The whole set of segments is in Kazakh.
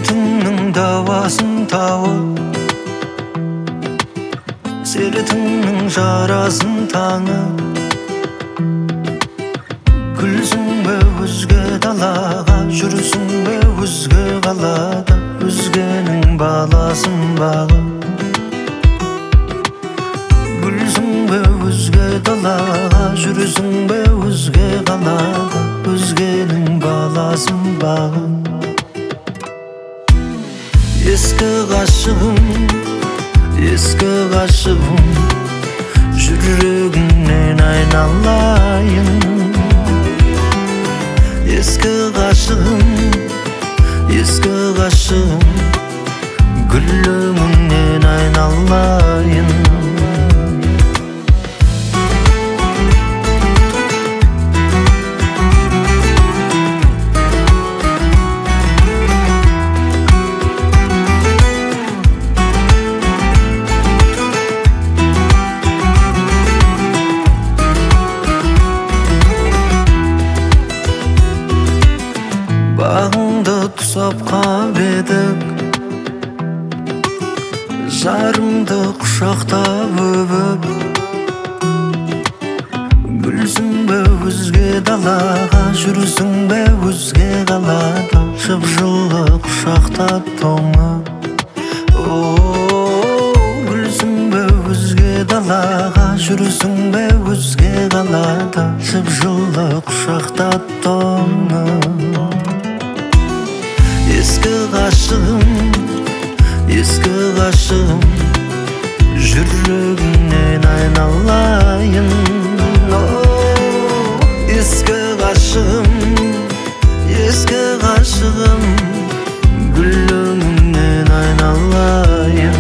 Sirtіңнің дауасын тауып, сертіңнің жарасын таңып, күлсің бе өзге далаға, жүрсің бе өзге қалада, өзгенің баласын бағып. Күлсің бе өзге далаға, жүрсің бе өзге қалада, өзгенің баласын бағып. Ескі ғашығым, жүрегімнен айналайын. Ескі ғашығым, гүліңнен айналайын. Бағыңды тұсап қап едік, жарымды құшақтап өбіп. Күлсің бе өзге далаға, жүрсің бе өзге қалада, жып-жылы құшақта тоңып. Күлсің бе өзге далаға, жүрсің бе өзге қалада, жып-жылы құшақта тоңып. Ескі ғашығым, жүрегімнен айналайын. Ескі ғашығым, гүліңнен айналайын.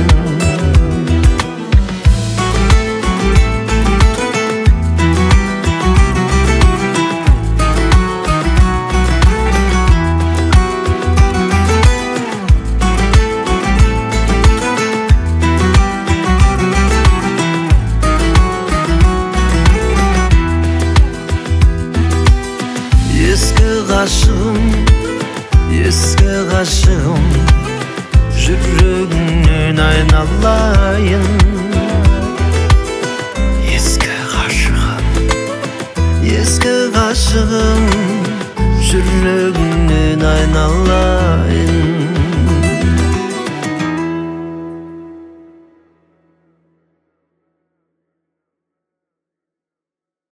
Ескі ғашығым, жүрегімнен айналайын. Ескі ғашығым, жүрегімнен